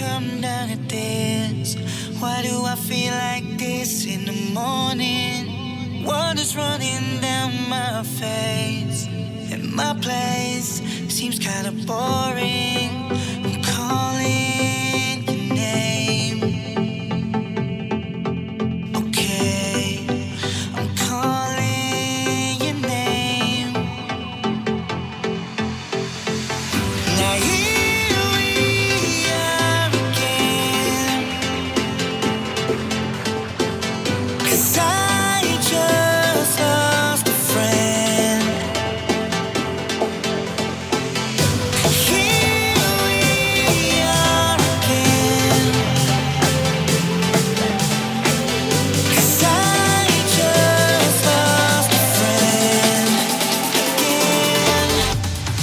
come down to this? Why do I feel like this in the morning? Water's running down my face, and my place seems kinda boring. I'm calling your name. Okay, I'm calling your name. Now here we are again. 'Cause I just lost a friend. Here we are again. 'Cause I just lost a friend again.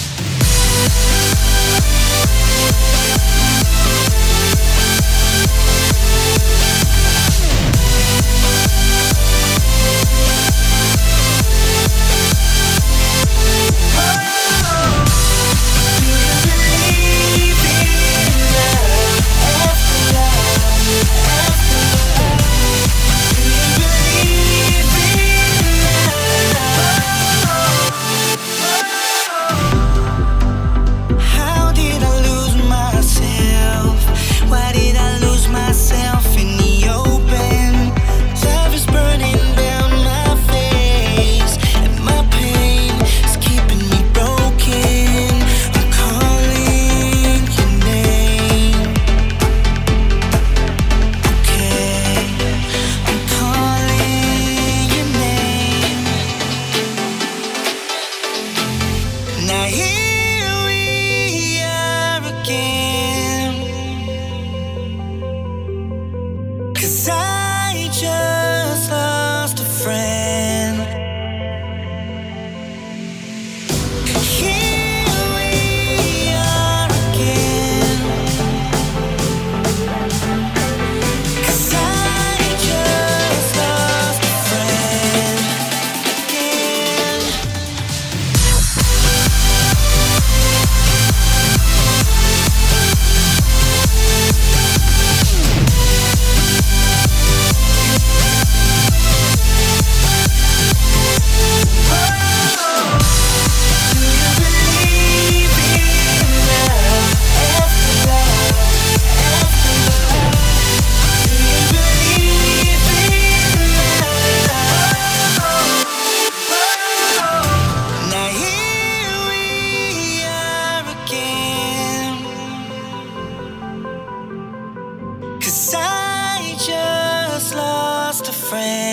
How did I lose myself? Why did I lose myself in the open? Love is burning down my face, and my pain is keeping me broken. I'm calling your name. Okay, I'm calling your name. Now here we are again. 'Cause I just lost a friend. Here we are again. 'Cause I just lost a friend again. Now here we are again. 'Cause I just lost a friend.